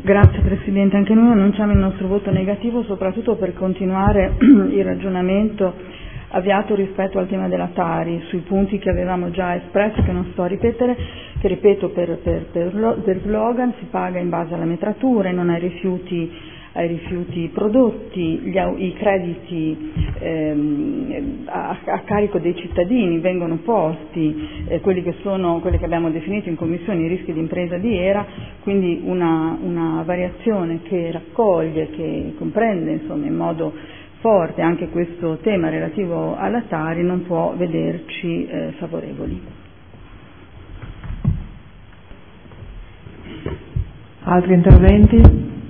Grazie Presidente, anche noi annunciamo il nostro voto negativo soprattutto per continuare il ragionamento avviato rispetto al tema della Tari sui punti che avevamo già espresso, che non sto a ripetere, che ripeto per slogan: si paga in base alla metratura e non ai rifiuti prodotti, i crediti a carico dei cittadini vengono posti, quelli che abbiamo definito in commissione i rischi di impresa di ERA, quindi una variazione che raccoglie, che comprende insomma in modo forte anche questo tema relativo alla Tari non può vederci favorevoli. Altri interventi?